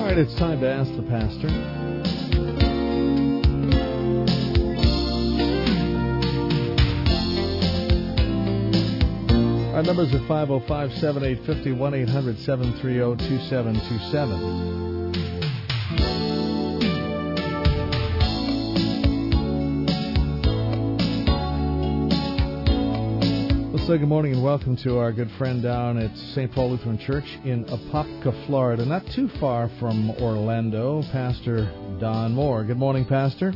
right, it's time to ask the pastor. Our numbers are 505-7850, 1-800-730-2727. So good morning and welcome to our good friend down at St. Paul Lutheran Church in Apopka, Florida, not too far from Orlando, Pastor Don Moore. Good morning, Pastor.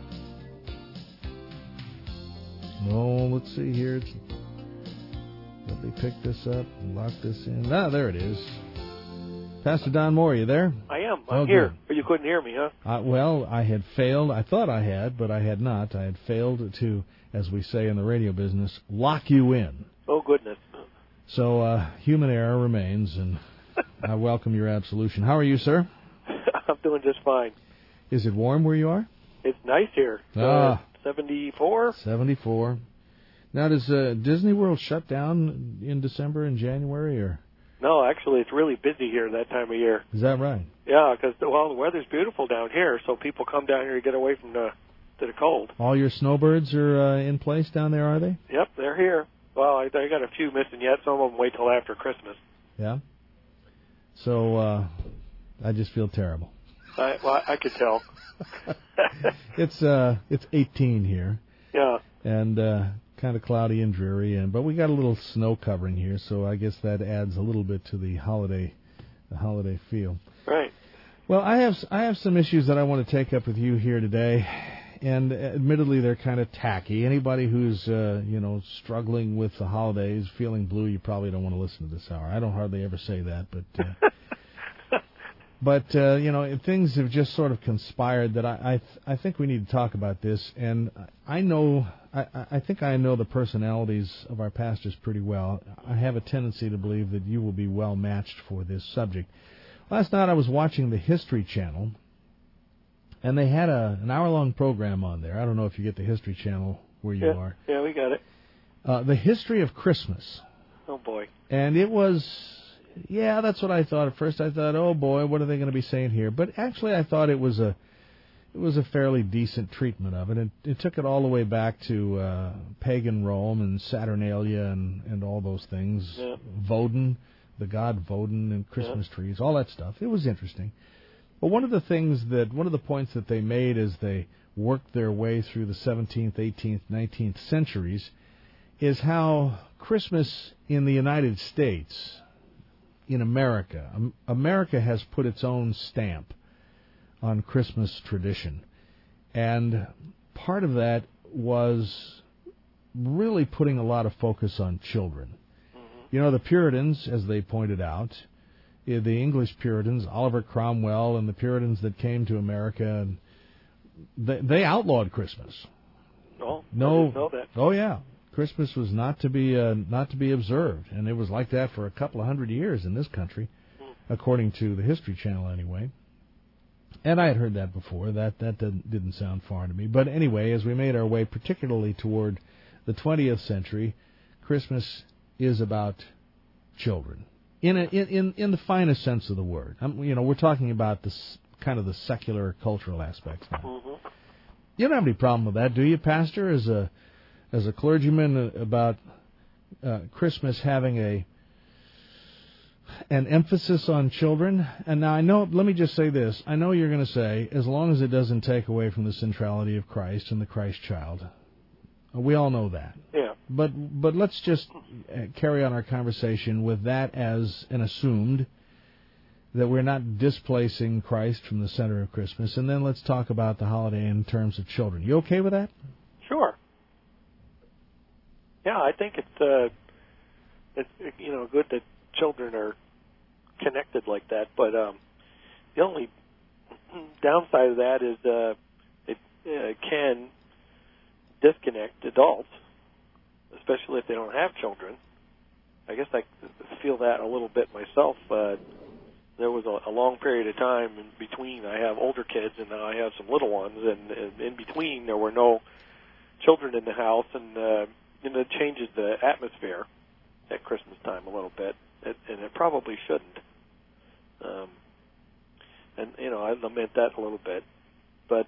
Oh, let's see here. Let me pick this up and lock this in. Ah, there it is. Pastor Don Moore, you there? I am. I'm here. Good. But you couldn't hear me, huh? Well, I had failed. I thought I had, but I had not. I had failed to, as we say in the radio business, lock you in. Oh, goodness. So human error remains, and I welcome your absolution. How are you, sir? I'm doing just fine. Is it warm where you are? It's nice here. 74? 74. Now, does Disney World shut down in December and January, or? No, actually, it's really busy here that time of year. Is that right? Yeah, because, the weather's beautiful down here, so people come down here to get away from the cold. All your snowbirds are in place down there, are they? Yep, they're here. Well, I got a few missing yet. Some of them wait till after Christmas. Yeah? So, I just feel terrible. I could tell. It's 18 here. Yeah. And kind of cloudy and dreary, but we got a little snow covering here, so I guess that adds a little bit to the holiday feel. Right. Well, I have some issues that I want to take up with you here today, and admittedly they're kind of tacky. Anybody who's struggling with the holidays, feeling blue, you probably don't want to listen to this hour. I don't hardly ever say that, but but things have just sort of conspired that I think we need to talk about this, and I think I know the personalities of our pastors pretty well. I have a tendency to believe that you will be well matched for this subject. Last night I was watching the History Channel, and they had an hour-long program on there. I don't know if you get the History Channel where you are. Yeah, we got it. The history of Christmas. Oh, boy. And it was, yeah, that's what I thought at first. I thought, oh, boy, what are they going to be saying here? But actually I thought it was a fairly decent treatment of it. It took it all the way back to pagan Rome and Saturnalia and all those things. Yeah. Woden, the god Woden, and Christmas trees, all that stuff. It was interesting. But one of the points that they made as they worked their way through the 17th, 18th, 19th centuries is how Christmas in the United States, in America has put its own stamp on Christmas tradition. And part of that was really putting a lot of focus on children. Mm-hmm. The Puritans, as they pointed out, the English Puritans, Oliver Cromwell, and the Puritans that came to America, they outlawed Christmas. Oh, no, I didn't know that. Oh, yeah. Christmas was not to be observed, and it was like that for a couple of hundred years in this country, according to the History Channel anyway. And I had heard that before. That didn't sound foreign to me. But anyway, as we made our way particularly toward the 20th century, Christmas is about children in the finest sense of the word. We're talking about this kind of the secular cultural aspects now. Mm-hmm. You don't have any problem with that, do you, Pastor? As a clergyman, about Christmas having an emphasis on children. And now let me just say this. I know you're going to say, as long as it doesn't take away from the centrality of Christ and the Christ child. We all know that. Yeah. But let's just carry on our conversation with that as an assumed, that we're not displacing Christ from the center of Christmas. And then let's talk about the holiday in terms of children. You okay with that? Sure. Yeah, I think it's good that children are connected like that, but the only downside of that is it can disconnect adults, especially if they don't have children. I guess I feel that a little bit myself. There was a long period of time in between. I have older kids, and now I have some little ones, and in between there were no children in the house, and it changes the atmosphere at Christmas time a little bit, and it probably shouldn't. and I lament that a little bit. But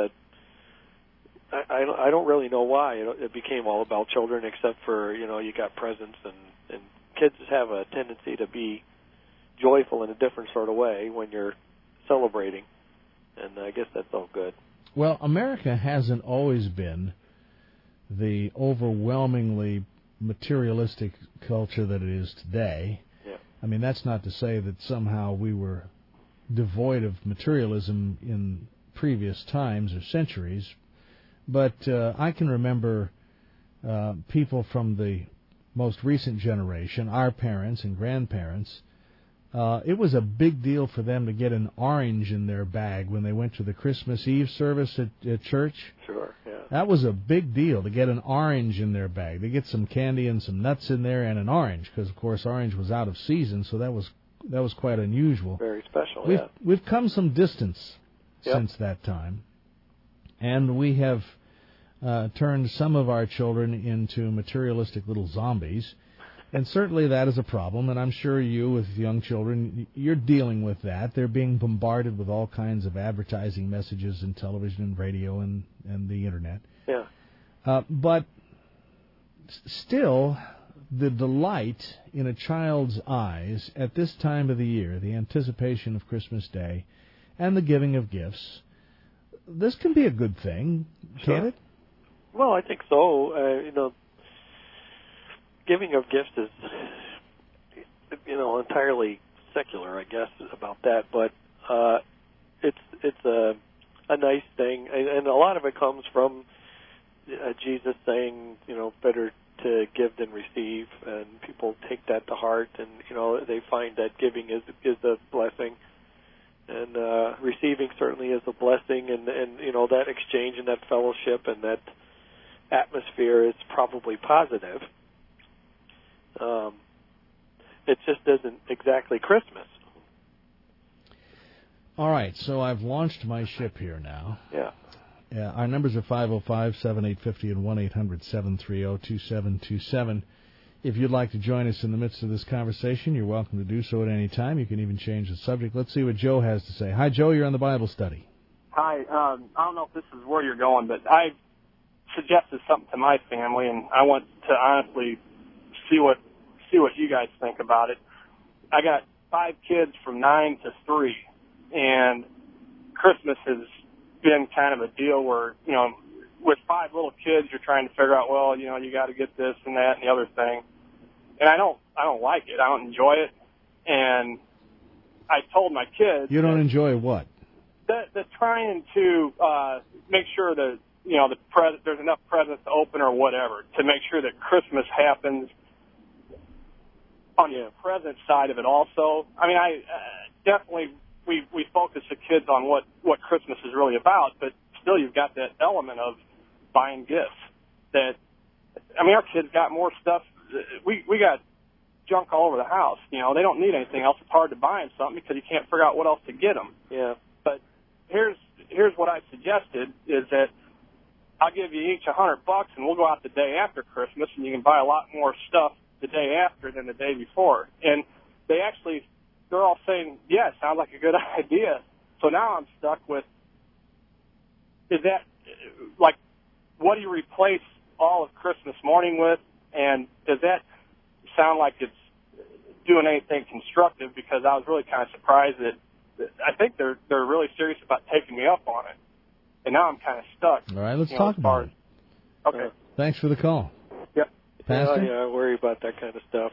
I don't really know why it became all about children, except for you got presents, and kids have a tendency to be joyful in a different sort of way when you're celebrating, and I guess that's all good. Well, America hasn't always been the overwhelmingly materialistic culture that it is today. Yeah. I mean, that's not to say that somehow we were devoid of materialism in previous times or centuries, but I can remember people from the most recent generation, our parents and grandparents. It was a big deal for them to get an orange in their bag when they went to the Christmas Eve service at church. Sure, yeah. That was a big deal to get an orange in their bag. They get some candy and some nuts in there and an orange, because of course orange was out of season, so that was quite unusual. Very special. We've come some distance since that time, and we have turned some of our children into materialistic little zombies. And certainly that is a problem, and I'm sure you, with young children, you're dealing with that. They're being bombarded with all kinds of advertising messages in television and radio and the Internet. Yeah. But still, the delight in a child's eyes at this time of the year, the anticipation of Christmas Day, and the giving of gifts, this can be a good thing, can't it? Well, I think so. Giving of gifts is, entirely secular, I guess, about that. But it's a nice thing, and a lot of it comes from Jesus saying, better to give than receive, and people take that to heart, and they find that giving is a blessing, and receiving certainly is a blessing, and that exchange and that fellowship and that atmosphere is probably positive. It just isn't exactly Christmas. All right, so I've launched my ship here now. Yeah. Our numbers are 505-7850 and 1-800-730-2727. If you'd like to join us in the midst of this conversation, you're welcome to do so at any time. You can even change the subject. Let's see what Joe has to say. Hi, Joe. You're on the Bible study. Hi. I don't know if this is where you're going, but I suggested something to my family, and I want to honestly see what you guys think about it. I got 5 kids from 9 to 3, and Christmas has been kind of a deal where, with 5 little kids, you're trying to figure out, well, you got to get this and that and the other thing. And I don't like it. I don't enjoy it. And I told my kids. You don't enjoy what? The trying to make sure that, there's enough presents to open or whatever, to make sure that Christmas happens on the present side of it also. I mean, I definitely, we focus the kids on what Christmas is really about, but still you've got that element of buying gifts. Our kids got more stuff. We got junk all over the house. They don't need anything else. It's hard to buy them something because you can't figure out what else to get them. Yeah. But here's what I suggested is that I'll give you each $100 and we'll go out the day after Christmas and you can buy a lot more stuff the day after than the day before. And they're all saying, yeah, sounds like a good idea. So now I'm stuck with, is that, what do you replace all of Christmas morning with? And does that sound like it's doing anything constructive? Because I was really kind of surprised that I think they're really serious about taking me up on it. And now I'm kind of stuck. All right, let's talk about it. Okay. Thanks for the call. Yep. Pastor? Yeah, I worry about that kind of stuff.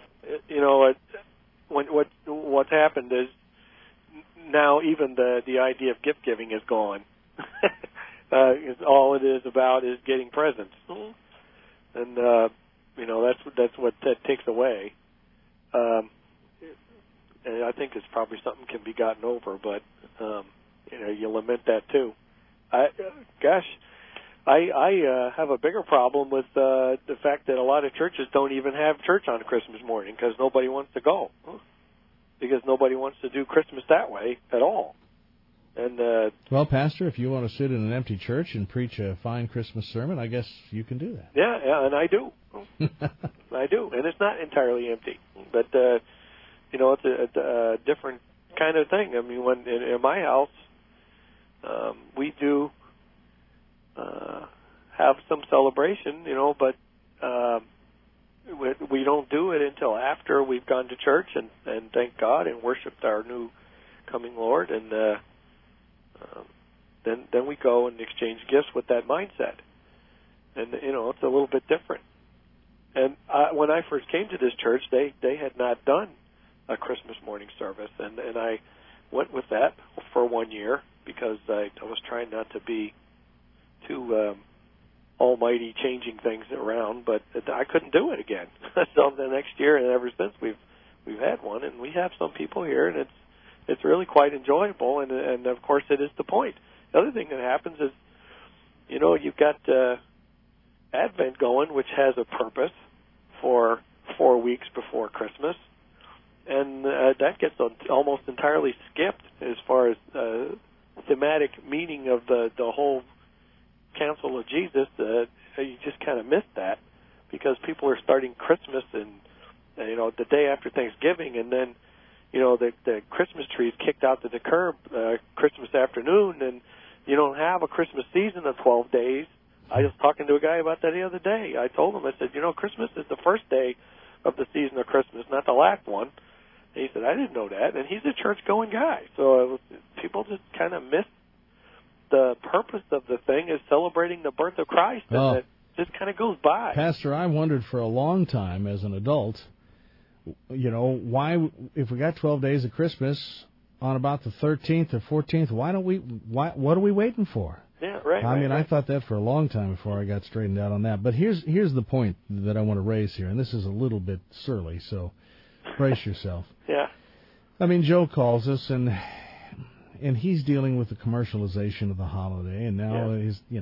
What's happened is now even the idea of gift giving is gone. All it is about is getting presents, and that's what that takes away. And I think it's probably something can be gotten over, but you lament that too. I have a bigger problem with the fact that a lot of churches don't even have church on Christmas morning because nobody wants to go, because nobody wants to do Christmas that way at all. And well, Pastor, if you want to sit in an empty church and preach a fine Christmas sermon, I guess you can do that. Yeah, and I do. I do, and it's not entirely empty, but it's a different kind of thing. I mean, when in my house, we do have some celebration, but we don't do it until after we've gone to church and thank God and worshiped our new coming Lord, and then we go and exchange gifts with that mindset. And it's a little bit different. And when I first came to this church, they had not done a Christmas morning service, and I went with that for 1 year because I was trying not to be too almighty changing things around, but I couldn't do it again. So the next year and ever since we've had one, and we have some people here, and it's really quite enjoyable, and of course it is the point. The other thing that happens is, you've got Advent going, which has a purpose for 4 weeks before Christmas, and that gets almost entirely skipped as far as thematic meaning of the whole counsel of Jesus. You just kind of miss that because people are starting Christmas and the day after Thanksgiving, and then the Christmas tree is kicked out to the curb Christmas afternoon, and you don't have a Christmas season of 12 days. I was talking to a guy about that the other day. I told him, I said, Christmas is the first day of the season of Christmas, not the last one. And he said, I didn't know that. And he's a church-going guy. So people just kind of miss the purpose of the thing is celebrating the birth of Christ, and it just kind of goes by. Pastor, I wondered for a long time as an adult, why, if we got 12 days of Christmas on about the 13th or 14th, what are we waiting for? Yeah, right. I thought that for a long time before I got straightened out on that. But here's the point that I want to raise here, and this is a little bit surly, so brace yourself. Yeah. Joe calls us, and he's dealing with the commercialization of the holiday, and now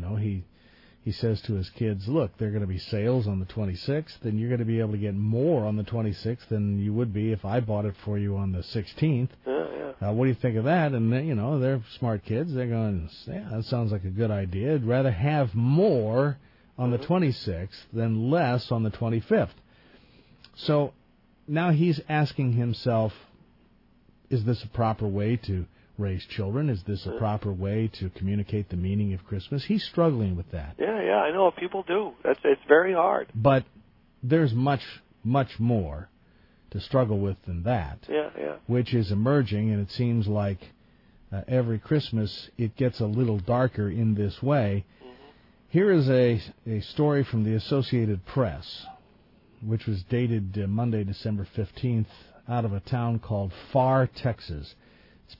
he says to his kids, look, there are going to be sales on the 26th, and you're going to be able to get more on the 26th than you would be if I bought it for you on the 16th. What do you think of that? And, they're smart kids. They're going, yeah, that sounds like a good idea. I'd rather have more on the 26th than less on the 25th. So now he's asking himself, is this a proper way to raise children? Is this a proper way to communicate the meaning of Christmas? He's struggling with that. Yeah, I know. People do. It's very hard. But there's much, much more to struggle with than that, which is emerging, and it seems like every Christmas it gets a little darker in this way. Mm-hmm. Here is a story from the Associated Press, which was dated Monday, December 15th, out of a town called Pharr, Texas. It's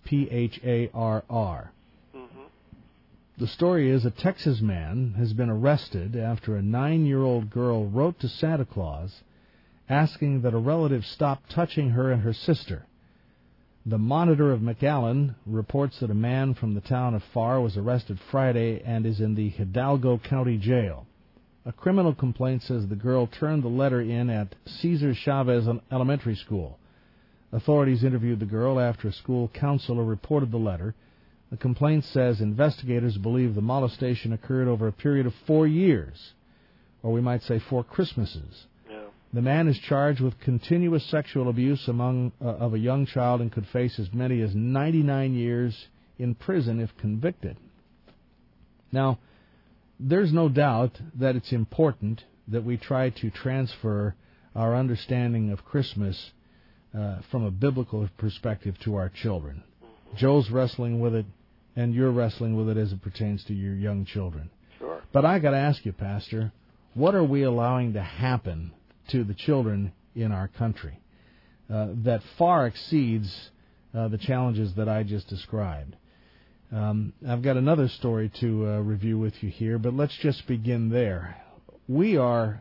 Pharr. Mm-hmm. The story is a Texas man has been arrested after a 9-year-old girl wrote to Santa Claus asking that a relative stop touching her and her sister. The Monitor of McAllen reports that a man from the town of Pharr was arrested Friday and is in the Hidalgo County Jail. A criminal complaint says the girl turned the letter in at Cesar Chavez Elementary School. Authorities interviewed the girl after a school counselor reported the letter. The complaint says investigators believe the molestation occurred over a period of 4 years, or we might say 4 Christmases. The man is charged with continuous sexual abuse of a young child and could face as many as 99 years in prison if convicted. Now, there's no doubt that it's important that we try to transfer our understanding of Christmas from a biblical perspective to our children. Joe's wrestling with it, and you're wrestling with it as it pertains to your young children. Sure. But I got to ask you, Pastor, what are we allowing to happen to the children in our country that far exceeds the challenges that I just described? I've got another story to review with you here, but let's just begin there. We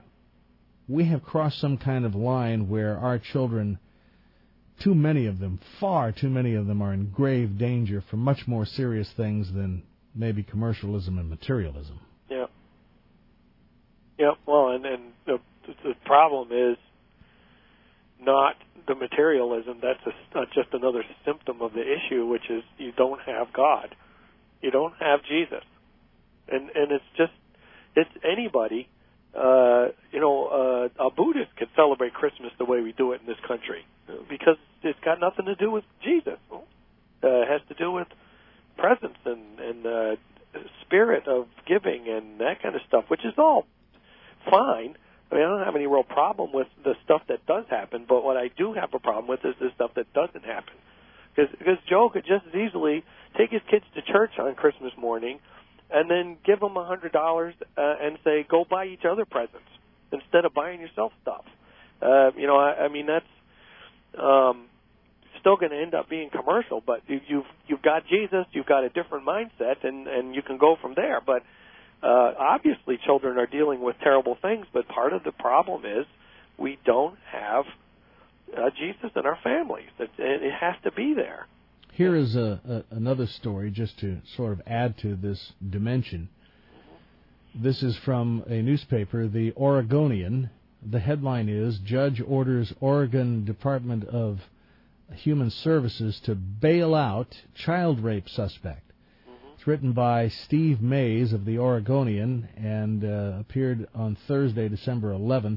have crossed some kind of line where our children, too many of them, far too many of them, are in grave danger for much more serious things than maybe commercialism and materialism. Yeah. Yeah, well, and the problem is not the materialism. That's just another symptom of the issue, which is you don't have God. You don't have Jesus. And it's anybody. A Buddhist could celebrate Christmas the way we do it in this country because it's got nothing to do with Jesus. has to do with presence and spirit of giving and that kind of stuff, which is all fine. I mean, I don't have any real problem with the stuff that does happen, but what I do have a problem with is the stuff that doesn't happen. Because Joe could just as easily take his kids to church on Christmas morning and then give them $100 and say, go buy each other presents instead of buying yourself stuff. I mean, that's still going to end up being commercial, but you've got Jesus, you've got a different mindset, and you can go from there. But obviously children are dealing with terrible things, but part of the problem is we don't have Jesus in our families. It has to be there. Here is another story just to sort of add to this dimension. This is from a newspaper, the Oregonian. The headline is, Judge Orders Oregon Department of Human Services to Bail Out Child Rape Suspect. It's written by Steve Mays of the Oregonian and appeared on Thursday, December 11th.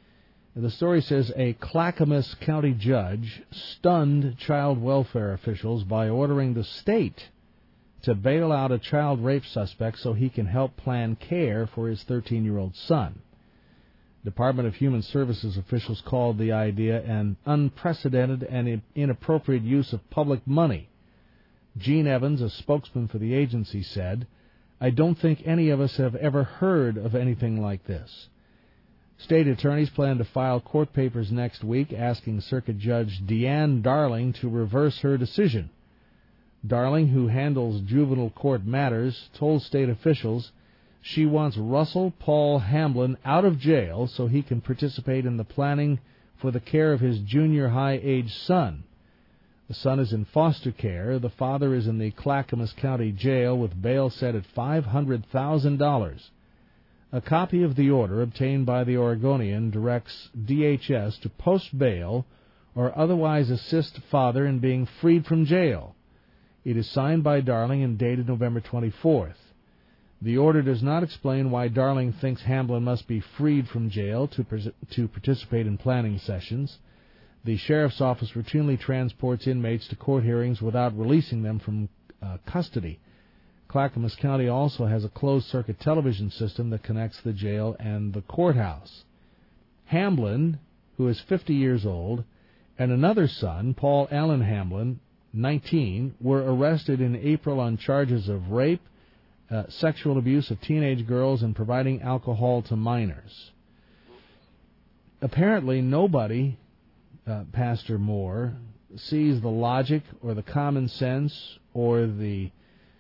The story says a Clackamas County judge stunned child welfare officials by ordering the state to bail out a child rape suspect so he can help plan care for his 13-year-old son. Department of Human Services officials called the idea an unprecedented and inappropriate use of public money. Gene Evans, a spokesman for the agency, said, "I don't think any of us have ever heard of anything like this." State attorneys plan to file court papers next week asking Circuit Judge Deanne Darling to reverse her decision. Darling, who handles juvenile court matters, told state officials she wants Russell Paul Hamblin out of jail so he can participate in the planning for the care of his junior high-age son. The son is in foster care. The father is in the Clackamas County Jail with bail set at $500,000. A copy of the order obtained by the Oregonian directs DHS to post bail or otherwise assist father in being freed from jail. It is signed by Darling and dated November 24th. The order does not explain why Darling thinks Hamblin must be freed from jail to participate in planning sessions. The sheriff's office routinely transports inmates to court hearings without releasing them from custody. Clackamas County also has a closed-circuit television system that connects the jail and the courthouse. Hamblin, who is 50 years old, and another son, Paul Allen Hamblin, 19, were arrested in April on charges of rape, sexual abuse of teenage girls, and providing alcohol to minors. Apparently nobody, Pastor Moore, sees the logic or the common sense or the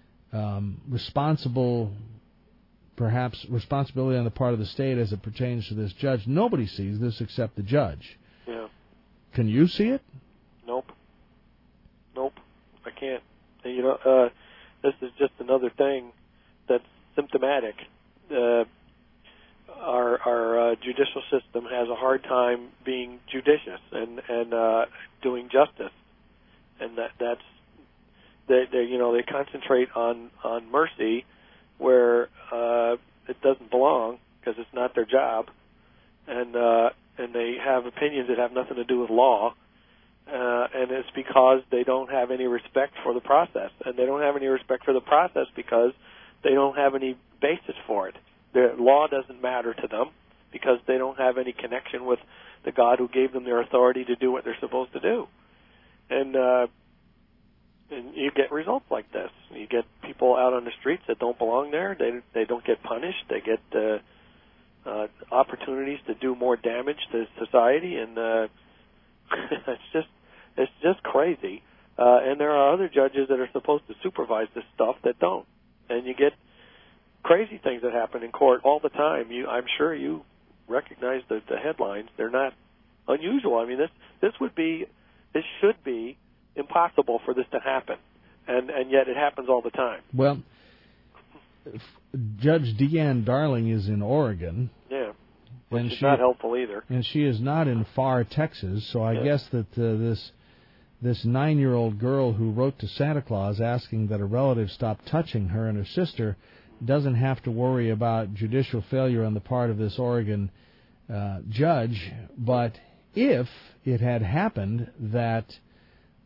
responsibility on the part of the state as it pertains to this judge. Nobody sees this except the judge. Yeah. Can you see it? Nope, I can't. This is just another thing that's symptomatic. Our judicial system has a hard time being judicious and doing justice, and that's they concentrate on mercy where it doesn't belong because it's not their job, and they have opinions that have nothing to do with law, and it's because they don't have any respect for the process, and they don't have any respect for the process because they don't have any basis for it. The law doesn't matter to them because they don't have any connection with the God who gave them their authority to do what they're supposed to do, and you get results like this. You get people out on the streets that don't belong there. They don't get punished. They get opportunities to do more damage to society, and it's just crazy. And there are other judges that are supposed to supervise this stuff that don't, and you get crazy things that happen in court all the time. I'm sure you recognize the headlines. They're not unusual. I mean, this should be impossible for this to happen, and yet it happens all the time. Well, Judge Deanne Darling is in Oregon. Yeah, which is not helpful either. And she is not in far Texas, so I guess that this 9-year-old girl who wrote to Santa Claus asking that a relative stop touching her and her sister doesn't have to worry about judicial failure on the part of this Oregon judge. But if it had happened that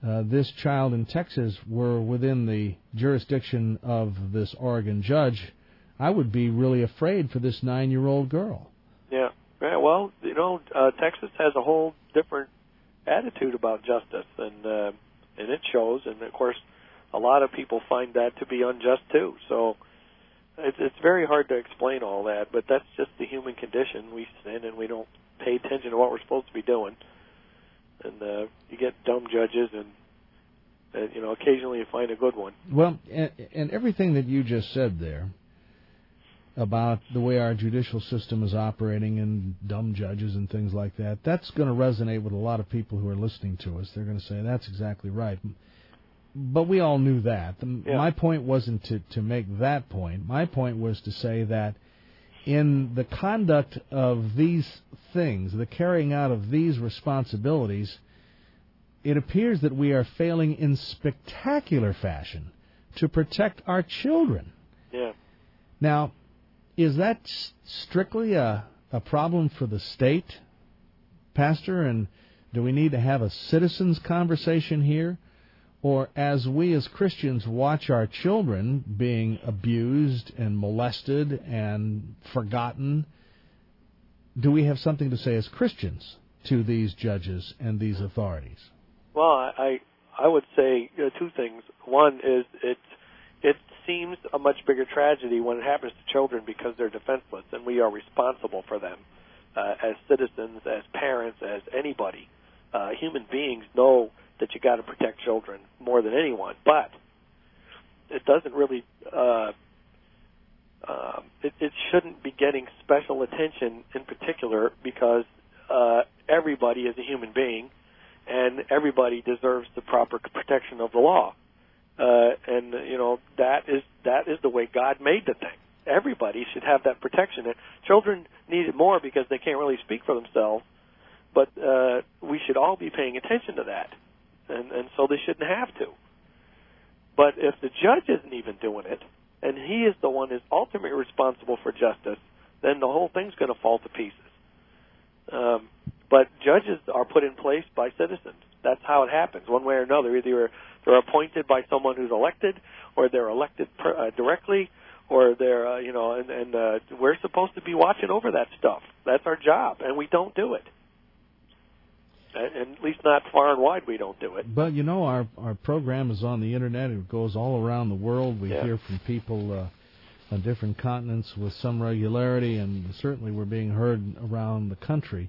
this child in Texas were within the jurisdiction of this Oregon judge, I would be really afraid for this 9-year-old girl. Yeah. Well, Texas has a whole different attitude about justice, and it shows. And of course, a lot of people find that to be unjust too. So it's very hard to explain all that, but that's just the human condition. We sin and we don't pay attention to what we're supposed to be doing, and you get dumb judges, and occasionally you find a good one. Well, and everything that you just said there about the way our judicial system is operating and dumb judges and things like that, that's going to resonate with a lot of people who are listening to us. They're going to say, that's exactly right. But we all knew that. Yeah. My point wasn't to make that point. My point was to say that in the conduct of these things, the carrying out of these responsibilities, it appears that we are failing in spectacular fashion to protect our children. Yeah. Now, is that strictly a problem for the state, Pastor? And do we need to have a citizens conversation here? Or as we as Christians watch our children being abused and molested and forgotten, do we have something to say as Christians to these judges and these authorities? Well, I would say two things. One is it seems a much bigger tragedy when it happens to children because they're defenseless, and we are responsible for them as citizens, as parents, as anybody. Human beings know that you got to protect children more than anyone, but it doesn't really. It shouldn't be getting special attention in particular because everybody is a human being, and everybody deserves the proper protection of the law. And that is the way God made the thing. Everybody should have that protection. And children need it more because they can't really speak for themselves. But we should all be paying attention to that, and so they shouldn't have to. But if the judge isn't even doing it, and he is the one who's ultimately responsible for justice, then the whole thing's going to fall to pieces. But judges are put in place by citizens. That's how it happens, one way or another. Either they're appointed by someone who's elected, or they're elected directly, or they're, and we're supposed to be watching over that stuff. That's our job, and we don't do it. And at least not far and wide, we don't do it. But, our program is on the Internet. It goes all around the world. We hear from people on different continents with some regularity, and certainly we're being heard around the country.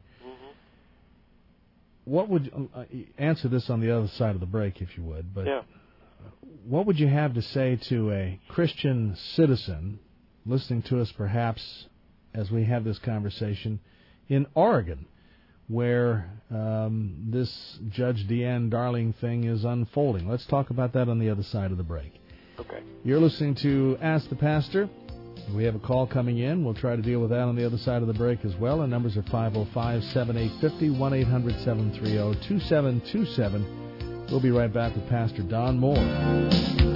What would answer this on the other side of the break, if you would? But what would you have to say to a Christian citizen listening to us, perhaps, as we have this conversation in Oregon, where this Judge Deanne Darling thing is unfolding? Let's talk about that on the other side of the break. Okay. You're listening to Ask the Pastor. We have a call coming in. We'll try to deal with that on the other side of the break as well. Our numbers are 505-7850, 1-800-730-2727. We'll be right back with Pastor Don Moore.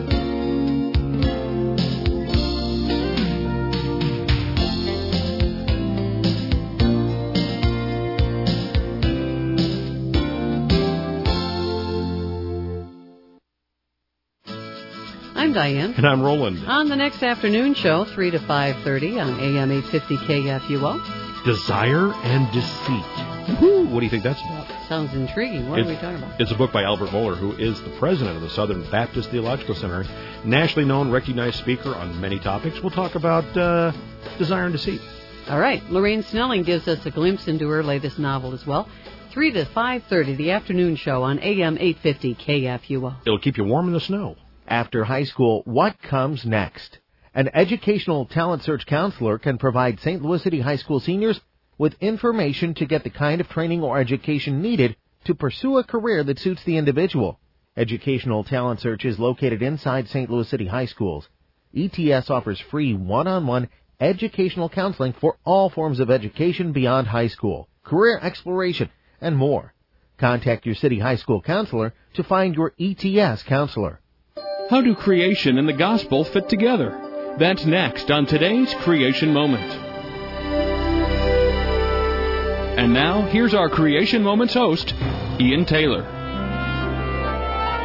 I'm Diane. And I'm Roland. On the next afternoon show, 3 to 5:30 on AM 850 KFUO. Desire and Deceit. Woo-hoo. What do you think that's about? Sounds intriguing. What are we talking about? It's a book by Albert Mohler, who is the president of the Southern Baptist Theological Seminary, nationally known, recognized speaker on many topics. We'll talk about desire and deceit. All right. Lorraine Snelling gives us a glimpse into her latest novel as well. 3 to 5:30, the afternoon show on AM 850 KFUO. It'll keep you warm in the snow. After high school, what comes next? An educational talent search counselor can provide St. Louis City High School seniors with information to get the kind of training or education needed to pursue a career that suits the individual. Educational Talent Search is located inside St. Louis City High Schools. ETS offers free one-on-one educational counseling for all forms of education beyond high school, career exploration, and more. Contact your city high school counselor to find your ETS counselor. How do creation and the gospel fit together? That's next on today's Creation Moment. And now, here's our Creation Moments host, Ian Taylor.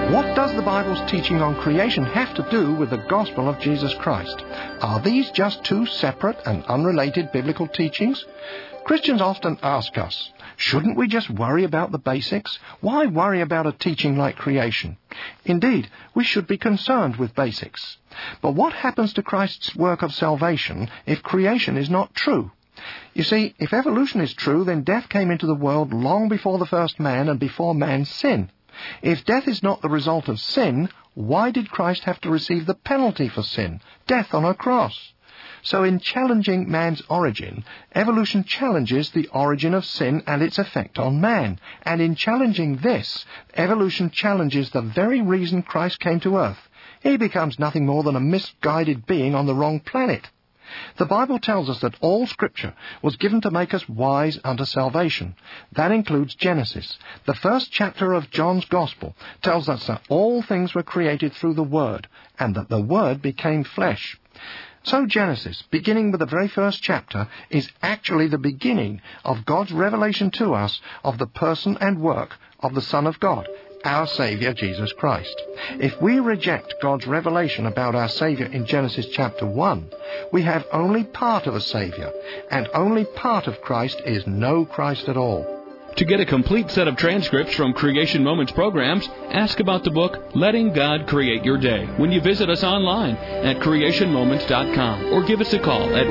What does the Bible's teaching on creation have to do with the gospel of Jesus Christ? Are these just two separate and unrelated biblical teachings? Christians often ask us, shouldn't we just worry about the basics? Why worry about a teaching like creation? Indeed, we should be concerned with basics. But what happens to Christ's work of salvation if creation is not true? You see, if evolution is true, then death came into the world long before the first man and before man's sin. If death is not the result of sin, why did Christ have to receive the penalty for sin, death on a cross? So in challenging man's origin, evolution challenges the origin of sin and its effect on man. And in challenging this, evolution challenges the very reason Christ came to earth. He becomes nothing more than a misguided being on the wrong planet. The Bible tells us that all Scripture was given to make us wise unto salvation. That includes Genesis. The first chapter of John's Gospel tells us that all things were created through the Word, and that the Word became flesh. So Genesis, beginning with the very first chapter, is actually the beginning of God's revelation to us of the person and work of the Son of God, our Saviour, Jesus Christ. If we reject God's revelation about our Saviour in Genesis chapter 1, we have only part of a Saviour, and only part of Christ is no Christ at all. To get a complete set of transcripts from Creation Moments programs, ask about the book Letting God Create Your Day when you visit us online at creationmoments.com or give us a call at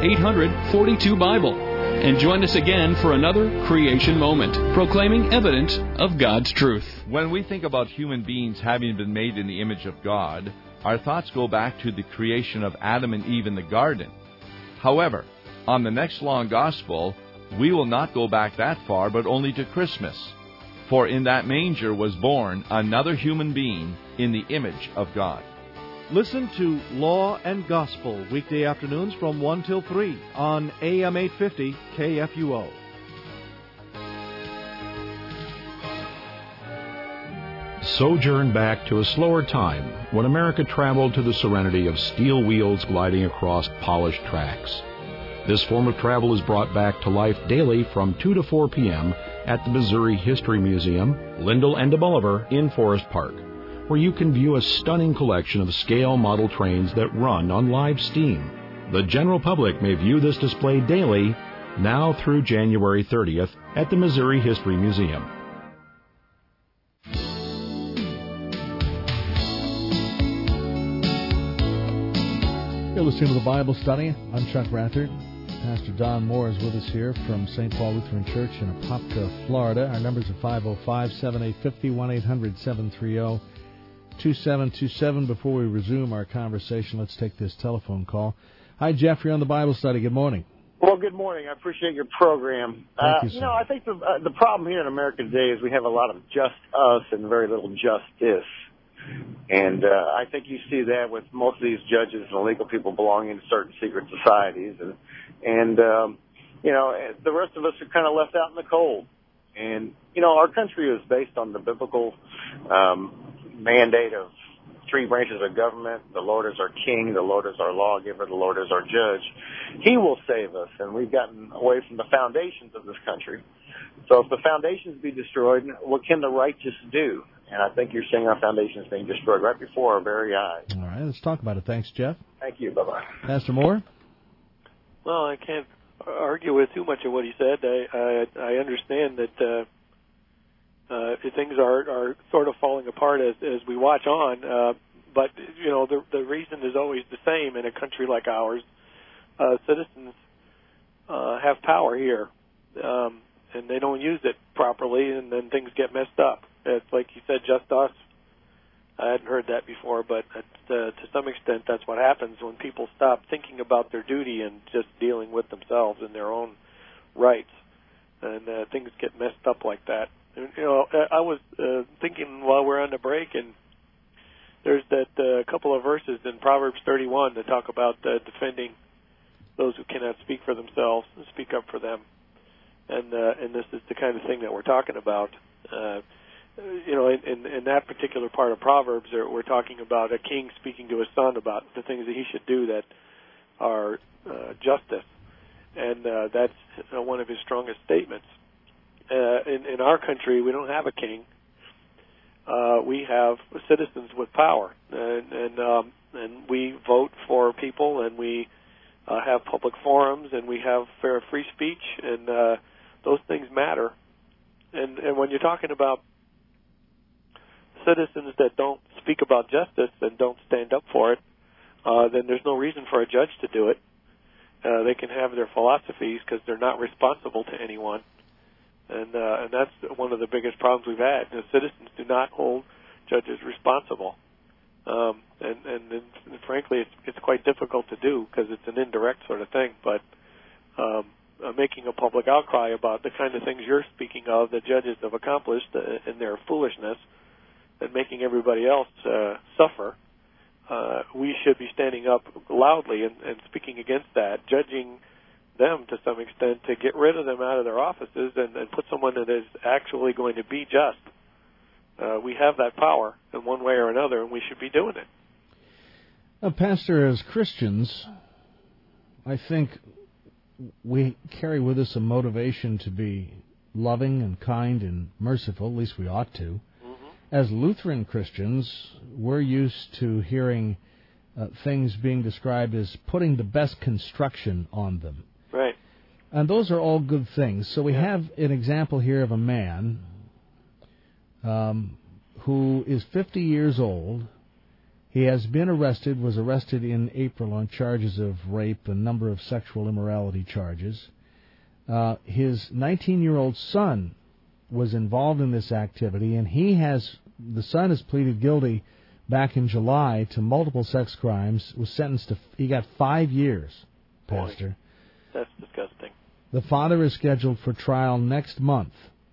1-800-42-BIBLE. And join us again for another Creation Moment, proclaiming evidence of God's truth. When we think about human beings having been made in the image of God, our thoughts go back to the creation of Adam and Eve in the garden. However, on the next long gospel, we will not go back that far, but only to Christmas. For in that manger was born another human being in the image of God. Listen to Law and Gospel weekday afternoons from 1 till 3 on AM 850 KFUO. Sojourn back to a slower time when America traveled to the serenity of steel wheels gliding across polished tracks. This form of travel is brought back to life daily from 2 to 4 p.m. at the Missouri History Museum, Lindell and DeBoliver in Forest Park, where you can view a stunning collection of scale model trains that run on live steam. The general public may view this display daily, now through January 30th, at the Missouri History Museum. You're listening to the Bible Study. I'm Chuck Rathert. Pastor Don Moore is with us here from St. Paul Lutheran Church in Apopka, Florida. Our numbers are 505-7850, 1-800-730-2727. Before we resume our conversation, let's take this telephone call. Hi, Jeff. You're on the Bible Study. Good morning. Well, good morning. I appreciate your program. Thank you, sir. I think the problem here in America today is we have a lot of just us and very little justice. And I think you see that with most of these judges and legal people belonging to certain secret societies. And the rest of us are kind of left out in the cold. And, our country is based on the biblical mandate of 3 branches of government. The Lord is our king. The Lord is our lawgiver. The Lord is our judge. He will save us. And we've gotten away from the foundations of this country. So if the foundations be destroyed, what can the righteous do? And I think you're seeing our foundations being destroyed right before our very eyes. All right, let's talk about it. Thanks, Jeff. Thank you. Bye-bye. Pastor Moore? Well, I can't argue with too much of what he said. I understand that things are sort of falling apart as we watch on. But, the reason is always the same in a country like ours. Citizens have power here, and they don't use it properly, and then things get messed up. It's like you said, just us. I hadn't heard that before, but to some extent that's what happens when people stop thinking about their duty and just dealing with themselves and their own rights, and things get messed up like that. And, I was thinking while we're on the break, and there's that couple of verses in Proverbs 31 that talk about defending those who cannot speak for themselves and speak up for them, and this is the kind of thing that we're talking about. In that particular part of Proverbs, we're talking about a king speaking to his son about the things that he should do that are justice, and that's one of his strongest statements. In our country, we don't have a king. we have citizens with power, and we vote for people, and we have public forums, and we have fair free speech, and those things matter. And when you're talking about citizens that don't speak about justice and don't stand up for it, then there's no reason for a judge to do it. They can have their philosophies because they're not responsible to anyone. And that's one of the biggest problems we've had. The citizens do not hold judges responsible. And frankly, it's quite difficult to do because it's an indirect sort of thing. But making a public outcry about the kind of things you're speaking of that judges have accomplished in their foolishness and making everybody else suffer, we should be standing up loudly and speaking against that, judging them to some extent to get rid of them out of their offices and put someone that is actually going to be just. We have that power in one way or another, and we should be doing it. Pastor, as Christians, I think we carry with us a motivation to be loving and kind and merciful, at least we ought to. As Lutheran Christians, we're used to hearing things being described as putting the best construction on them. Right. And those are all good things. So we have an example here of a man who is 50 years old. He has been arrested, was arrested in April on charges of rape, a number of sexual immorality charges. His 19-year-old son was involved in this activity, and the son has pleaded guilty back in July to multiple sex crimes, was sentenced to, he got 5 years, Pastor. Boy, that's disgusting. The father is scheduled for trial next month.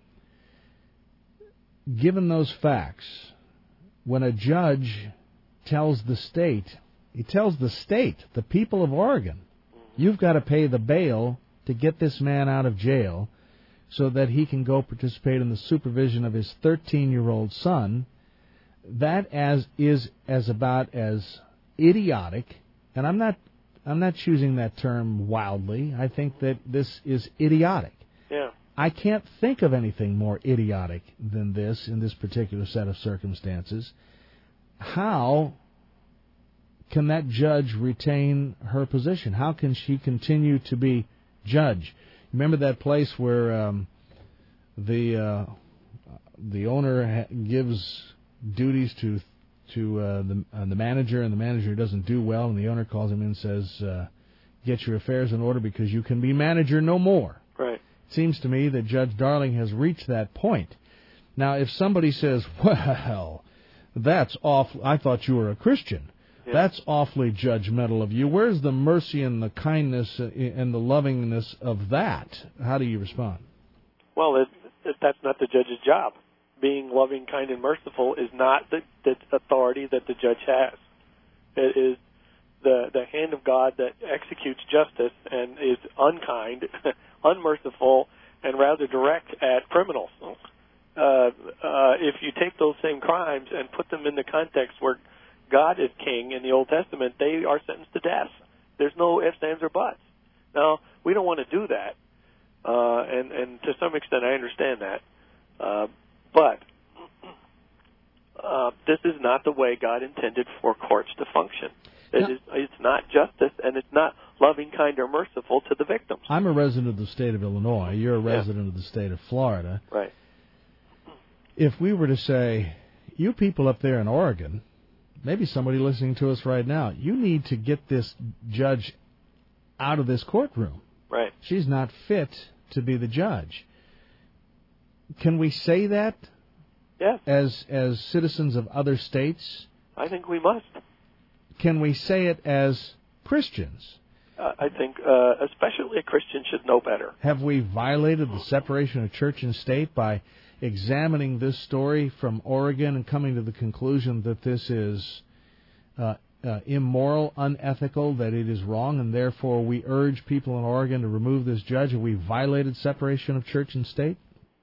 Given those facts, when a judge tells the state, the people of Oregon, you've got to pay the bail to get this man out of jail so that he can go participate in the supervision of his 13-year-old son, that is about as idiotic, and I'm not choosing that term wildly. I think that this is idiotic. Yeah. I can't think of anything more idiotic than this in this particular set of circumstances. How can that judge retain her position? How can she continue to be judge? Remember that place where the owner gives duties to the manager, and the manager doesn't do well, and the owner calls him in and says, "Get your affairs in order because you can be manager no more." Right. It seems to me that Judge Darling has reached that point. Now, if somebody says, "Well, that's awful. I thought you were a Christian. Yeah. That's awfully judgmental of you. Where's the mercy and the kindness and the lovingness of that?" How do you respond? Well, that's not the judge's job. Being loving, kind, and merciful is not the authority that the judge has. It is the hand of God that executes justice and is unkind, unmerciful, and rather direct at criminals. If you take those same crimes and put them in the context where God is king in the Old Testament, they are sentenced to death. There's no ifs, ands, or buts. Now, we don't want to do that, and to some extent I understand that. But this is not the way God intended for courts to function. It's not justice, and it's not loving, kind, or merciful to the victims. I'm a resident of the state of Illinois. You're a resident of the state of Florida. Right. If we were to say, you people up there in Oregon, maybe somebody listening to us right now, you need to get this judge out of this courtroom. Right. She's not fit to be the judge. Can we say that? Yes. As citizens of other states? I think we must. Can we say it as Christians? I think especially a Christian should know better. Have we violated the separation of church and state by examining this story from Oregon and coming to the conclusion that this is immoral, unethical, that it is wrong, and therefore we urge people in Oregon to remove this judge? Have we violated separation of church and state?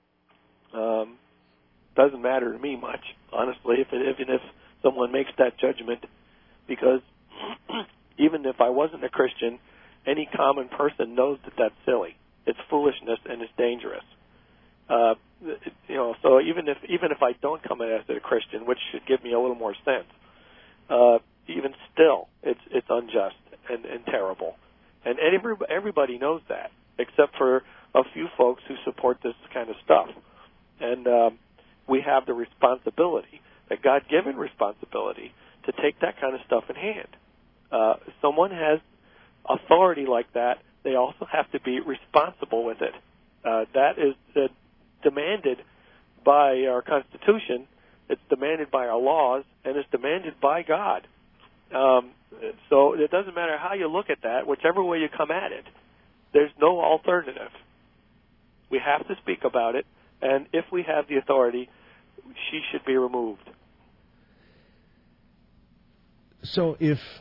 Doesn't matter to me much, honestly, if someone makes that judgment, because even if I wasn't a Christian, any common person knows that that's silly. It's foolishness and it's dangerous. So even if I don't come as a Christian, which should give me a little more sense, even still, it's unjust and terrible, and everybody knows that, except for a few folks who support this kind of stuff, and we have the responsibility, the God-given responsibility, to take that kind of stuff in hand. If someone has authority like that, they also have to be responsible with it. That is demanded by our Constitution, it's demanded by our laws, and it's demanded by God. So it doesn't matter how you look at that, whichever way you come at it, there's no alternative. We have to speak about it, and if we have the authority, she should be removed. So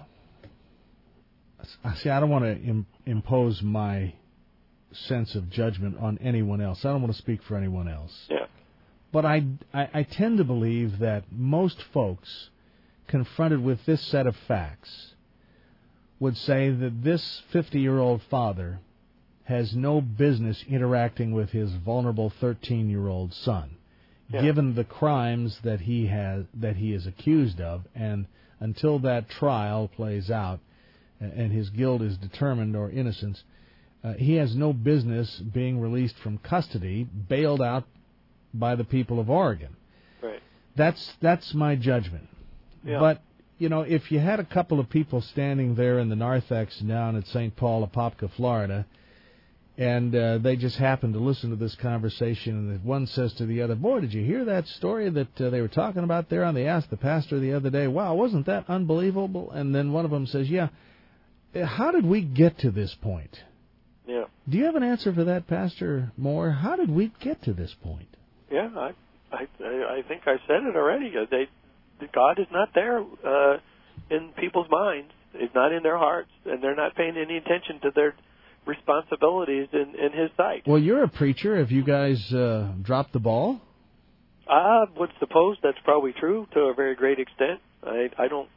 I don't want to impose my sense of judgment on anyone else. I don't want to speak for anyone else. Yeah. But I tend to believe that most folks, confronted with this set of facts, would say that this 50-year-old father has no business interacting with his vulnerable 13-year-old son, given the crimes that he is accused of, and until that trial plays out and his guilt is determined or innocence, he has no business being released from custody, bailed out by the people of Oregon. Right. That's my judgment. Yeah. But, if you had a couple of people standing there in the narthex down at St. Paul, Apopka, Florida, and they just happened to listen to this conversation, and one says to the other, boy, did you hear that story that they were talking about there on the Ask the Pastor the other day? Wow, wasn't that unbelievable? And then one of them says, yeah, how did we get to this point? Yeah. Do you have an answer for that, Pastor Moore? How did we get to this point? Yeah, I think I said it already. God is not there in people's minds. He's not in their hearts, and they're not paying any attention to their responsibilities in His sight. Well, you're a preacher. Have you guys dropped the ball? I would suppose that's probably true to a very great extent. I don't.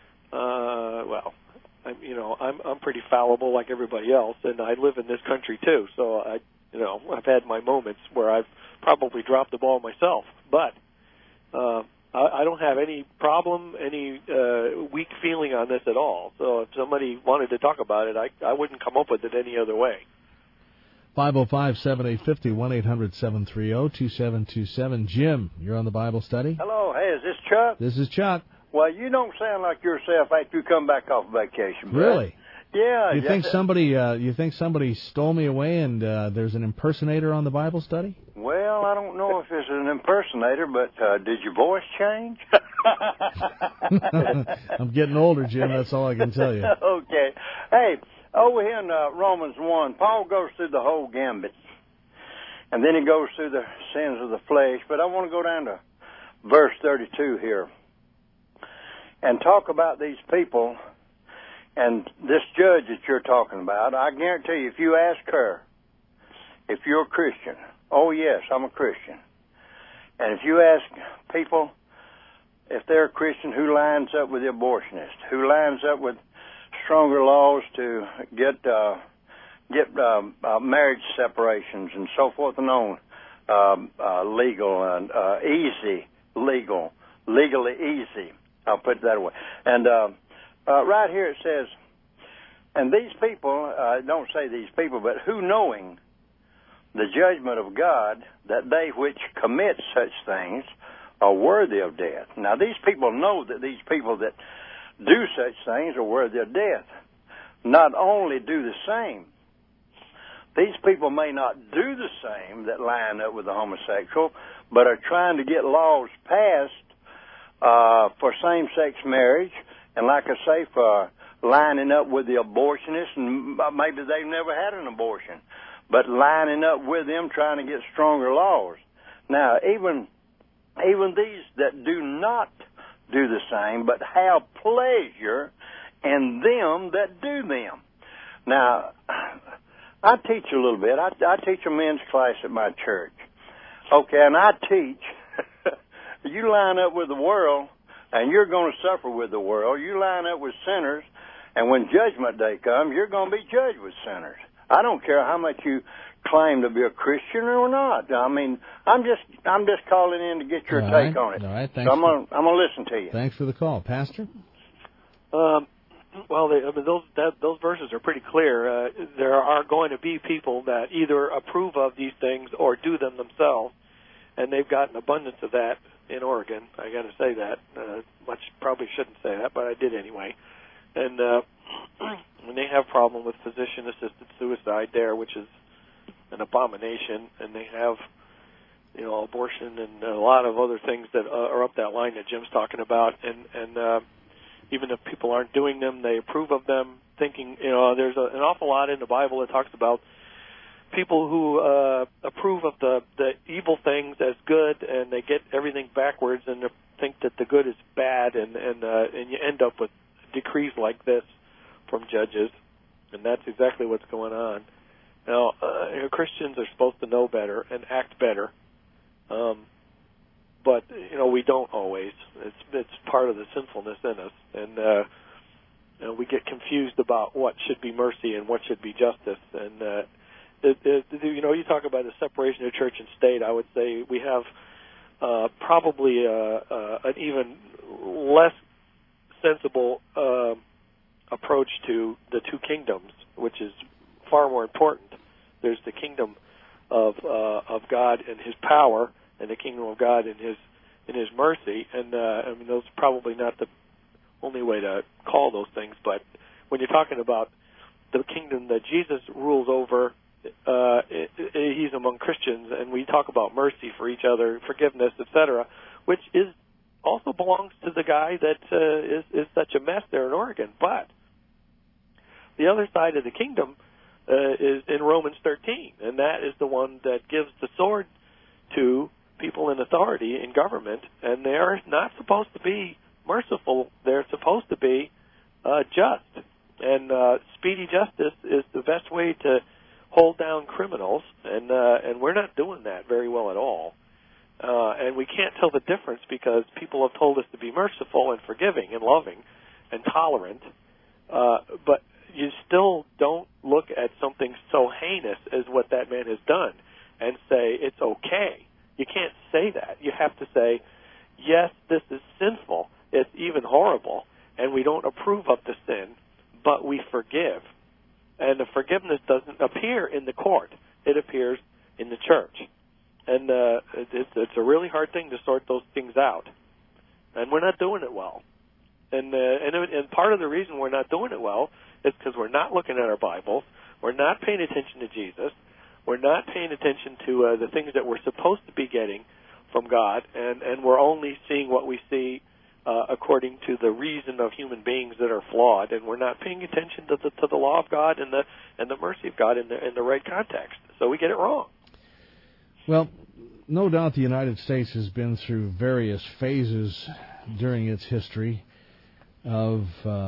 I'm pretty fallible like everybody else, and I live in this country too. So I've had my moments where I've probably dropped the ball myself, but I don't have any problem, any weak feeling on this at all. So if somebody wanted to talk about it, I wouldn't come up with it any other way. 505-7850, 1-800-730-2727. Jim, you're on the Bible study. Hello. Hey, is this Chuck? This is Chuck. Well, you don't sound like yourself after you come back off vacation, bro. Really? Yeah. You think somebody stole me away and there's an impersonator on the Bible study? Well, I don't know if it's an impersonator, but did your voice change? I'm getting older, Jim. That's all I can tell you. Okay. Hey, over here in Romans 1, Paul goes through the whole gambit, and then he goes through the sins of the flesh. But I want to go down to verse 32 here and talk about these people and this judge that you're talking about. I guarantee you, if you ask her, if you're a Christian, oh, yes, I'm a Christian. And if you ask people if they're a Christian, who lines up with the abortionist, who lines up with stronger laws to get marriage separations and so forth and on, legal and legally easy. I'll put it that way. And right here it says, and these people, don't say these people, but who knowing the judgment of God, that they which commit such things are worthy of death. Now, these people know that these people that do such things are worthy of death. Not only do the same, these people may not do the same that line up with the homosexual, but are trying to get laws passed for same-sex marriage, and like I say, for lining up with the abortionists, and maybe they've never had an abortion, but lining up with them, trying to get stronger laws. Now, even these that do not do the same, but have pleasure in them that do them. Now, I teach a little bit. I teach a men's class at my church. Okay, and I teach, you line up with the world, and you're going to suffer with the world. You line up with sinners, and when Judgment Day comes, you're going to be judged with sinners. I don't care how much you claim to be a Christian or not. I mean, I'm just calling in to get your take on it. All right, thanks. So I'm gonna listen to you. Thanks for the call, Pastor. Well, those verses are pretty clear. There are going to be people that either approve of these things or do them themselves, and they've got an abundance of that in Oregon. I got to say that. Much probably shouldn't say that, but I did anyway. And when they have problem with physician-assisted suicide there, which is an abomination, and they have, abortion and a lot of other things that are up that line that Jim's talking about, and even if people aren't doing them, they approve of them, thinking, there's an awful lot in the Bible that talks about people who approve of the evil things as good, and they get everything backwards and think that the good is bad, and you end up with decrees like this from judges, and that's exactly what's going on. Now, Christians are supposed to know better and act better, but we don't always. It's part of the sinfulness in us, and we get confused about what should be mercy and what should be justice. And you talk about the separation of church and state. I would say we have probably an even less sensible approach to the two kingdoms, which is far more important. There's the kingdom of God and His power, and the kingdom of God in His mercy. And those are probably not the only way to call those things. But when you're talking about the kingdom that Jesus rules over, He's among Christians, and we talk about mercy for each other, forgiveness, etc., which also belongs to the guy that is such a mess there in Oregon. But the other side of the kingdom is in Romans 13, and that is the one that gives the sword to people in authority in government, and they're not supposed to be merciful. They're supposed to be just. And speedy justice is the best way to hold down criminals, and we're not doing that very well at all. And we can't tell the difference because people have told us to be merciful and forgiving and loving and tolerant, but you still don't look at something so heinous as what that man has done and say it's okay. You can't say that. You have to say, yes, this is sinful, it's even horrible, and we don't approve of the sin, but we forgive. And the forgiveness doesn't appear in the court. It appears in the church. And it's a really hard thing to sort those things out. And we're not doing it well. And part of the reason we're not doing it well is because we're not looking at our Bibles. We're not paying attention to Jesus. We're not paying attention to the things that we're supposed to be getting from God. And we're only seeing what we see according to the reason of human beings that are flawed. And we're not paying attention to the law of God and the mercy of God in the right context. So we get it wrong. Well, no doubt the United States has been through various phases during its history of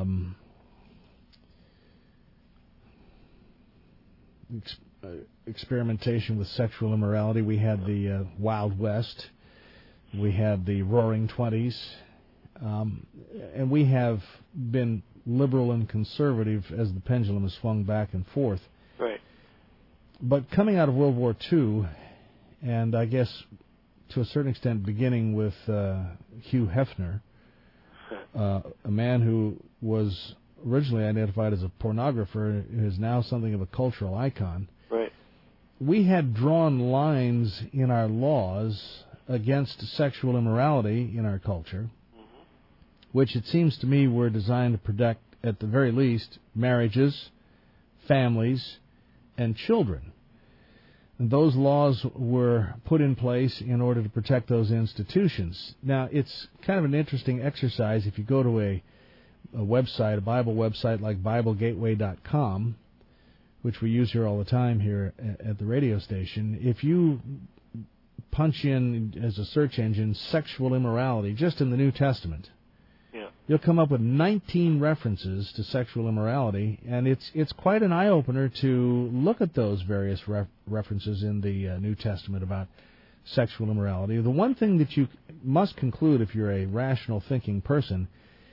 experimentation with sexual immorality. We had the Wild West. We had the Roaring Twenties. And we have been liberal and conservative as the pendulum has swung back and forth. Right. But coming out of World War II, and I guess to a certain extent beginning with Hugh Hefner, a man who was originally identified as a pornographer and is now something of a cultural icon. Right. We had drawn lines in our laws against sexual immorality in our culture, which it seems to me were designed to protect, at the very least, marriages, families, and children. And those laws were put in place in order to protect those institutions. Now, it's kind of an interesting exercise if you go to a website, a Bible website like BibleGateway.com, which we use here all the time here at the radio station. If you punch in as a search engine sexual immorality just in the New Testament, you'll come up with 19 references to sexual immorality, and it's quite an eye-opener to look at those various references in the New Testament about sexual immorality. The one thing that you must conclude if you're a rational thinking person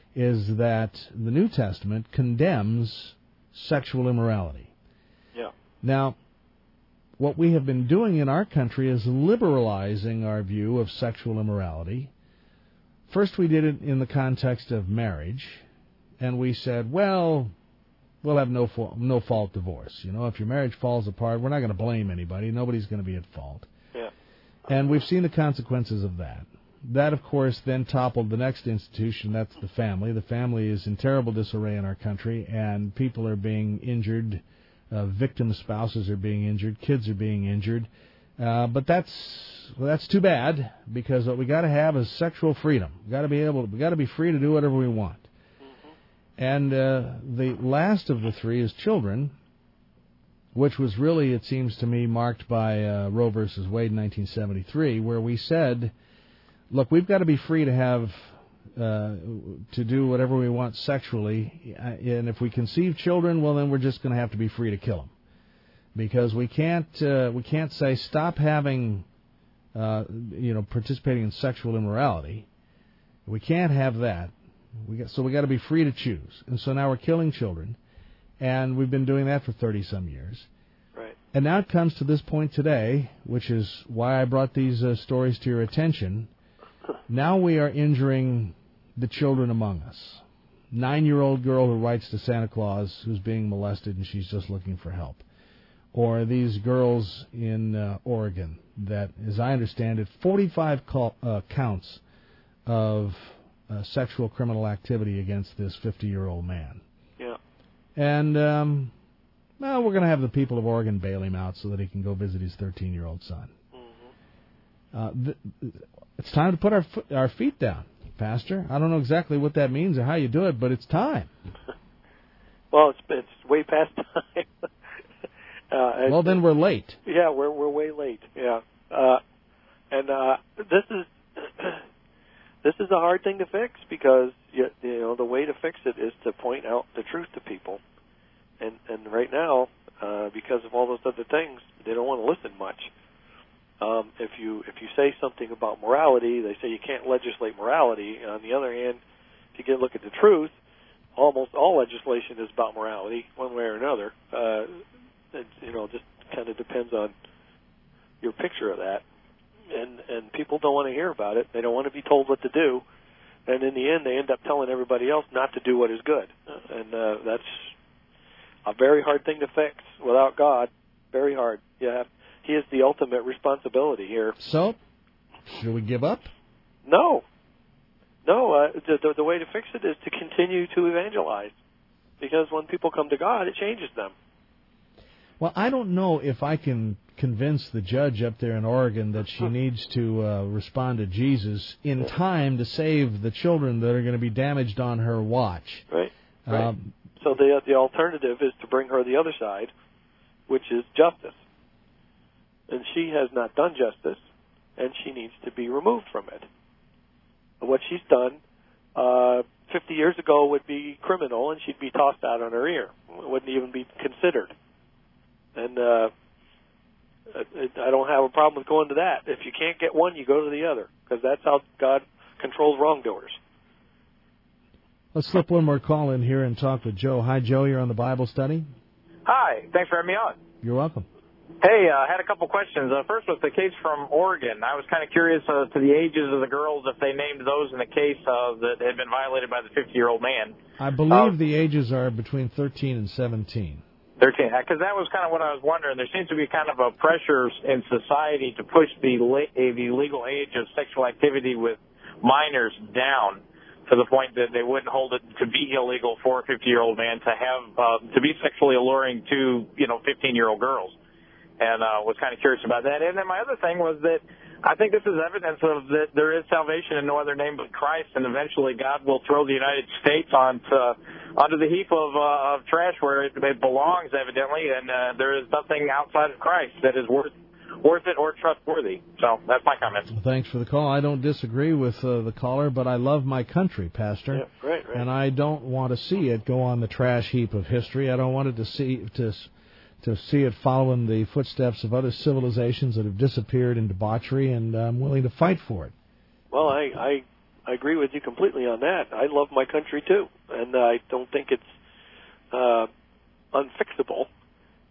is that the New Testament condemns sexual immorality. Yeah. Now, what we have been doing in our country is liberalizing our view of sexual immorality. First, we did it in the context of marriage, and we said, well, we'll have no fault divorce. You know, if your marriage falls apart, we're not going to blame anybody. Nobody's going to be at fault. Yeah. And we've seen the consequences of that. That, of course, then toppled the next institution. That's the family. The family is in terrible disarray in our country, and people are being injured. Victim spouses are being injured. Kids are being injured. But that's too bad, because what we got to have is sexual freedom. We got to be free to do whatever we want. And the last of the three is children, which was really, it seems to me, marked by Roe versus Wade in 1973, where we said, look, we've got to be free to have to do whatever we want sexually, and if we conceive children, well, then we're just going to have to be free to kill them, because we can't say stop having participating in sexual immorality. We can't have that. So we got to be free to choose, and so now we're killing children, and we've been doing that for 30-some years. Right. And now it comes to this point today, which is why I brought these stories to your attention. Now we are injuring the children among us. 9-year-old girl who writes to Santa Claus who's being molested and she's just looking for help. Or these girls in Oregon that, as I understand it, 45 counts of sexual criminal activity against this 50-year-old man. Yeah. And, we're going to have the people of Oregon bail him out so that he can go visit his 13-year-old son. Mm-hmm. It's time to put our feet down, Pastor. I don't know exactly what that means or how you do it, but it's time. Well, it's way past time. Well, then we're late. Yeah, we're way late. Yeah, and this is a hard thing to fix, because the way to fix it is to point out the truth to people, and right now, because of all those other things, they don't want to listen much. If you say something about morality, they say you can't legislate morality. On the other hand, if you look at the truth, almost all legislation is about morality, one way or another. It just kind of depends on your picture of that. And people don't want to hear about it. They don't want to be told what to do. And in the end, they end up telling everybody else not to do what is good. And that's a very hard thing to fix without God. Very hard. Yeah. He is the ultimate responsibility here. So, should we give up? No. The way to fix it is to continue to evangelize, because when people come to God, it changes them. Well, I don't know if I can convince the judge up there in Oregon that she needs to respond to Jesus in time to save the children that are going to be damaged on her watch. Right. So the alternative is to bring her the other side, which is justice. And she has not done justice, and she needs to be removed from it. What she's done 50 years ago would be criminal, and she'd be tossed out on her ear. It wouldn't even be considered. And I don't have a problem with going to that. If you can't get one, you go to the other, because that's how God controls wrongdoers. Let's slip one more call in here and talk with Joe. Hi, Joe. You're on the Bible study. Hi. Thanks for having me on. You're welcome. Hey, I had a couple questions. First was the case from Oregon. I was kind of curious to the ages of the girls, if they named those in the case that had been violated by the 50-year-old man. I believe the ages are between 13 and 17. 13, because that was kind of what I was wondering. There seems to be kind of a pressure in society to push the legal age of sexual activity with minors down to the point that they wouldn't hold it to be illegal for a 50-year-old man to have to be sexually alluring to 15-year-old girls. And was kind of curious about that. And then my other thing was that I think this is evidence of that there is salvation in no other name but Christ, and eventually God will throw the United States onto the heap of trash where it belongs, evidently, and there is nothing outside of Christ that is worth it or trustworthy. So that's my comment. Well, thanks for the call. I don't disagree with the caller, but I love my country, Pastor. Yeah, right. And I don't want to see it go on the trash heap of history. I don't want it to see it following the footsteps of other civilizations that have disappeared in debauchery, and I'm willing to fight for it. Well, I agree with you completely on that. I love my country, too, and I don't think it's unfixable.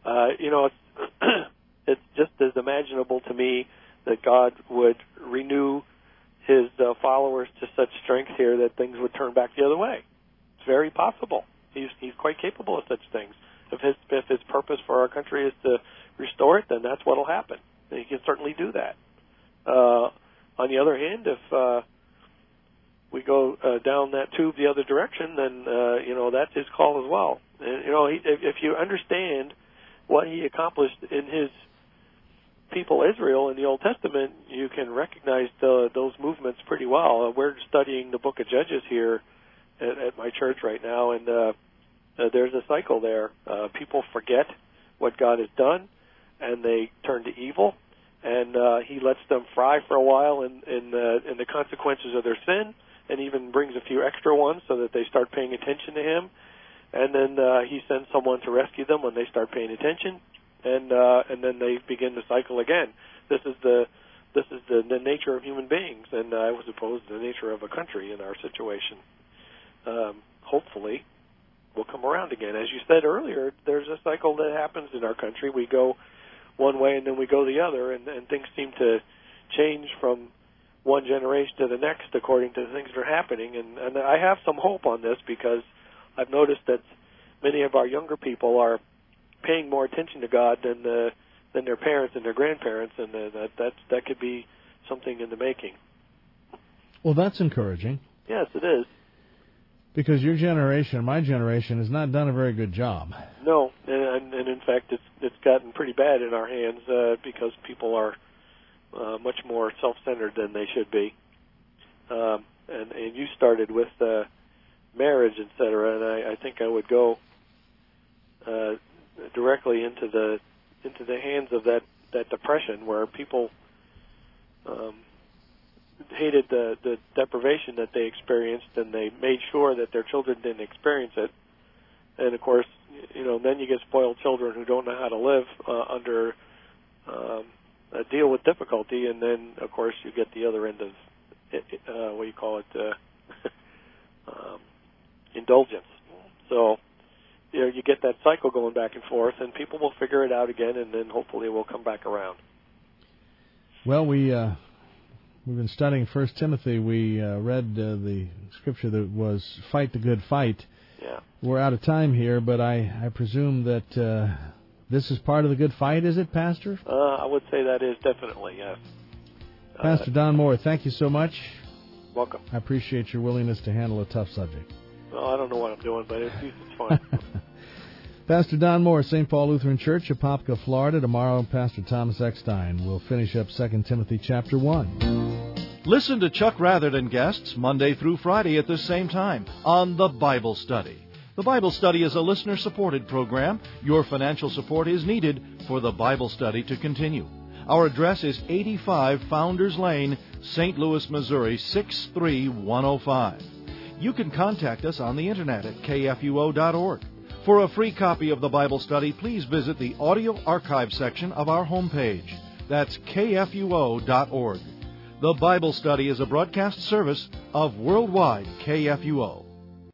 It's just as imaginable to me that God would renew his followers to such strength here that things would turn back the other way. It's very possible. He's quite capable of such things. If his purpose for our country is to restore it, then that's what will happen. And he can certainly do that. On the other hand, if we go down that tube the other direction, then that's his call as well. And, if you understand what he accomplished in his people Israel in the Old Testament, you can recognize those movements pretty well. We're studying the book of Judges here at my church right now, and there's a cycle there. People forget what God has done, and they turn to evil, and he lets them fry for a while in the consequences of their sin, and even brings a few extra ones so that they start paying attention to him. And then he sends someone to rescue them when they start paying attention, and then they begin the cycle again. This is the nature of human beings, and I would suppose the nature of a country in our situation. Hopefully, we'll come around again. As you said earlier, there's a cycle that happens in our country. We go one way and then we go the other, and things seem to change from one generation to the next according to the things that are happening. And I have some hope on this because I've noticed that many of our younger people are paying more attention to God than their parents and their grandparents, and that could be something in the making. Well, that's encouraging. Yes, it is. Because your generation, my generation, has not done a very good job. No, and in fact, it's gotten pretty bad in our hands because people are much more self-centered than they should be. And you started with marriage, etc., and I think I would go directly into the hands of that depression where people hated the deprivation that they experienced, and they made sure that their children didn't experience it. And of course, then you get spoiled children who don't know how to live under deal with difficulty, and then of course you get the other end of indulgence. So you get that cycle going back and forth, and people will figure it out again, and then hopefully we'll come back around. Well, we've been studying 1 Timothy. We read the scripture that was fight the good fight. Yeah. We're out of time here, but I presume that this is part of the good fight, is it, Pastor? I would say that is definitely, yes. Pastor Don Moore, thank you so much. Welcome. I appreciate your willingness to handle a tough subject. Well, I don't know what I'm doing, but it's fun. Pastor Don Moore, St. Paul Lutheran Church, Apopka, Florida. Tomorrow, Pastor Thomas Eckstein will finish up 2 Timothy chapter 1. Listen to Chuck Rather and guests Monday through Friday at this same time on The Bible Study. The Bible Study is a listener-supported program. Your financial support is needed for The Bible Study to continue. Our address is 85 Founders Lane, St. Louis, Missouri, 63105. You can contact us on the Internet at kfuo.org. For a free copy of the Bible Study, please visit the audio archive section of our homepage. That's kfuo.org. The Bible Study is a broadcast service of Worldwide KFUO.